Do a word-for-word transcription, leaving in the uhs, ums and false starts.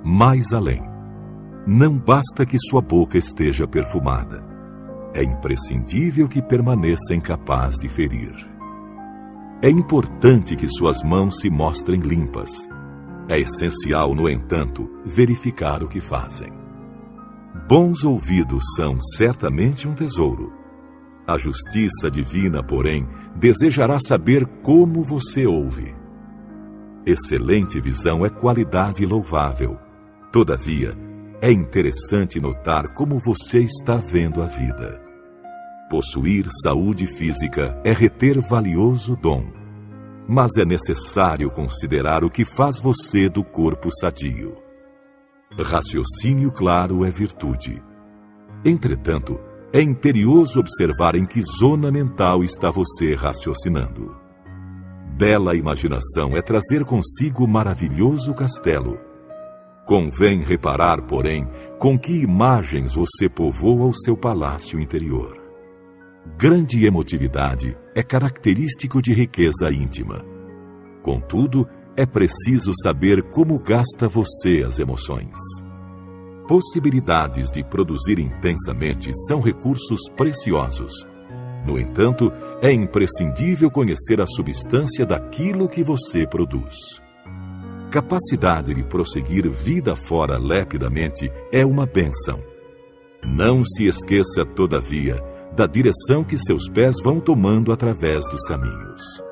mais além. Não basta que sua boca esteja perfumada. É imprescindível que permaneça incapaz de ferir. É importante que suas mãos se mostrem limpas. É essencial, no entanto, verificar o que fazem. Bons ouvidos são certamente um tesouro. A justiça divina, porém, desejará saber como você ouve. Excelente visão é qualidade louvável. Todavia, é interessante notar como você está vendo a vida. Possuir saúde física é reter valioso dom. Mas é necessário considerar o que faz você do corpo sadio. Raciocínio claro é virtude. Entretanto, é imperioso observar em que zona mental está você raciocinando. Bela imaginação é trazer consigo maravilhoso castelo. Convém reparar, porém, com que imagens você povoa o seu palácio interior. Grande emotividade é característico de riqueza íntima. Contudo, é preciso saber como gasta você as emoções. Possibilidades de produzir intensamente são recursos preciosos. No entanto, é imprescindível conhecer a substância daquilo que você produz. Capacidade de prosseguir vida fora lepidamente é uma bênção. Não se esqueça, todavia, da direção que seus pés vão tomando através dos caminhos.